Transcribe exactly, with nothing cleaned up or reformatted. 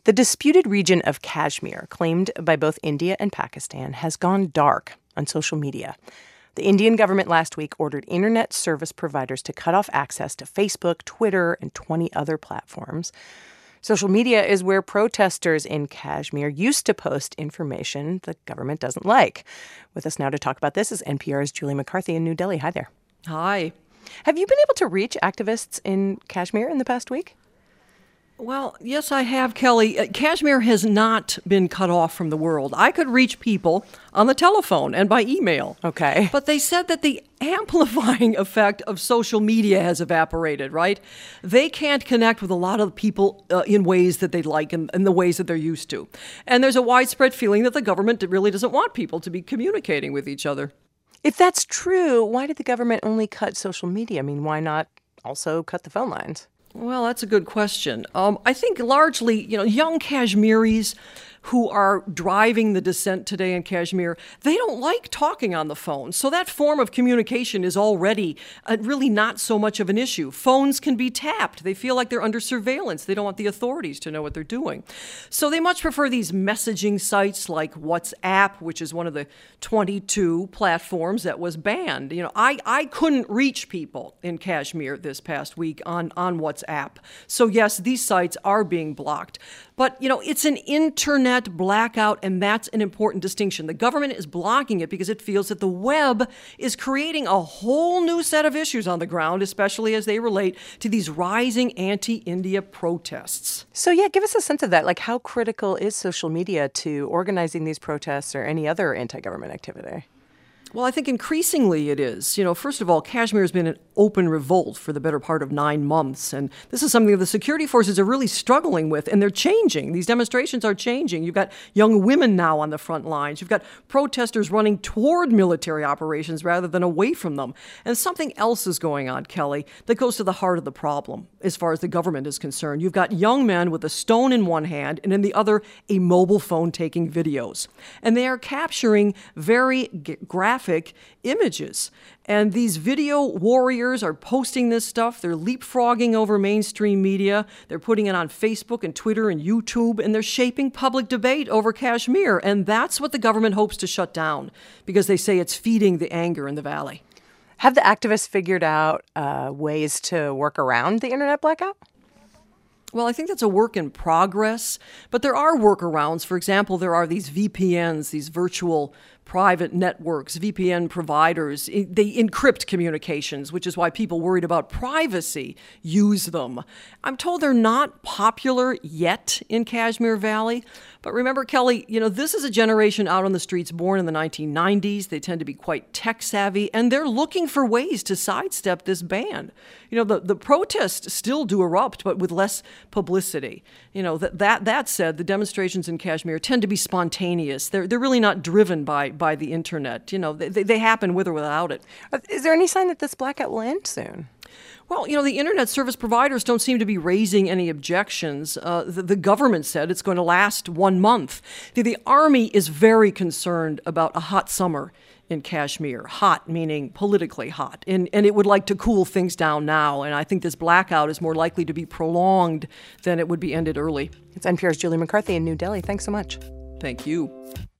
The disputed region of Kashmir, claimed by both India and Pakistan, has gone dark on social media. The Indian government last week ordered internet service providers to cut off access to Facebook, Twitter, and twenty other platforms. Social media is where protesters in Kashmir used to post information the government doesn't like. With us now to talk about this is N P R's Julie McCarthy in New Delhi. Hi there. Hi. Have you been able to reach activists in Kashmir in the past week? Well, yes, I have, Kelly. Uh, Kashmir has not been cut off from the world. I could reach people on the telephone and by email. Okay. But they said that the amplifying effect of social media has evaporated, right? They can't connect with a lot of people uh, in ways that they like and in the ways that they're used to. And there's a widespread feeling that the government really doesn't want people to be communicating with each other. If that's true, why did the government only cut social media? I mean, why not also cut the phone lines? Well, that's a good question. Um, I think largely, you know, young Kashmiris who are driving the dissent today in Kashmir, they don't like talking on the phone. So that form of communication is already uh, really not so much of an issue. Phones can be tapped. They feel like they're under surveillance. They don't want the authorities to know what they're doing. So they much prefer these messaging sites like WhatsApp, which is one of the twenty-two platforms that was banned. You know, I, I couldn't reach people in Kashmir this past week on, on WhatsApp. So yes, these sites are being blocked. But, you know, it's an internet blackout, and that's an important distinction. The government is blocking it because it feels that the web is creating a whole new set of issues on the ground, especially as they relate to these rising anti-India protests. So, yeah, give us a sense of that. Like, how critical is social media to organizing these protests or any other anti-government activity? Well, I think increasingly it is. You know, first of all, Kashmir has been an open revolt for the better part of nine months. And this is something that the security forces are really struggling with, and they're changing. These demonstrations are changing. You've got young women now on the front lines. You've got protesters running toward military operations rather than away from them. And something else is going on, Kelly, that goes to the heart of the problem as far as the government is concerned. You've got young men with a stone in one hand and in the other a mobile phone taking videos. And they are capturing very g- graphic images. And these video warriors are posting this stuff. They're leapfrogging over mainstream media. They're putting it on Facebook and Twitter and YouTube, and they're shaping public debate over Kashmir. And that's what the government hopes to shut down because they say it's feeding the anger in the valley. Have the activists figured out uh, ways to work around the internet blackout? Well, I think that's a work in progress, but there are workarounds. For example, there are these V P Ns, these virtual private networks, V P N providers. They encrypt communications, which is why people worried about privacy use them. I'm told they're not popular yet in Kashmir Valley. But remember, Kelly, you know, this is a generation out on the streets born in the nineteen nineties. They tend to be quite tech savvy, and they're looking for ways to sidestep this ban. You know, the, the protests still do erupt, but with less publicity. You know, that, that that said, the demonstrations in Kashmir tend to be spontaneous. They're they're really not driven by by the internet. You know, they, they happen with or without it. Is there any sign that this blackout will end soon? Well, you know, the internet service providers don't seem to be raising any objections. Uh, the, the government said it's going to last one month. The, the army is very concerned about a hot summer in Kashmir. Hot meaning politically hot. And, and it would like to cool things down now. And I think this blackout is more likely to be prolonged than it would be ended early. It's N P R's Julie McCarthy in New Delhi. Thanks so much. Thank you.